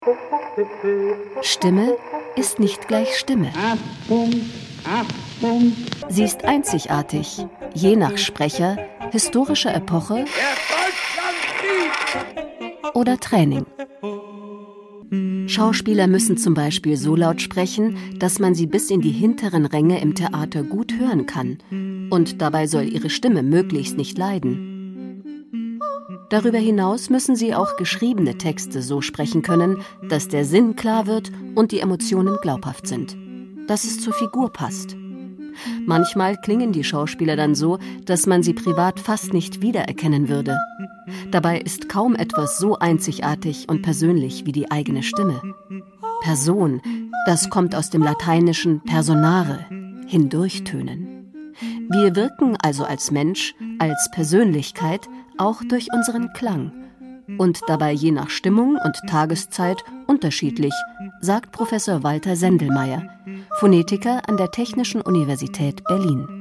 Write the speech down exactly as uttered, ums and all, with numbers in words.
Stimme ist nicht gleich Stimme. Sie ist einzigartig, je nach Sprecher, historischer Epoche oder Training. Schauspieler müssen zum Beispiel so laut sprechen, dass man sie bis in die hinteren Ränge im Theater gut hören kann. Und dabei soll ihre Stimme möglichst nicht leiden. Darüber hinaus müssen sie auch geschriebene Texte so sprechen können, dass der Sinn klar wird und die Emotionen glaubhaft sind. Dass es zur Figur passt. Manchmal klingen die Schauspieler dann so, dass man sie privat fast nicht wiedererkennen würde. Dabei ist kaum etwas so einzigartig und persönlich wie die eigene Stimme. Person, das kommt aus dem lateinischen personare, hindurchtönen. Wir wirken also als Mensch, als Persönlichkeit, auch durch unseren Klang. Und dabei je nach Stimmung und Tageszeit unterschiedlich, sagt Professor Walter Sendelmeier, Phonetiker an der Technischen Universität Berlin.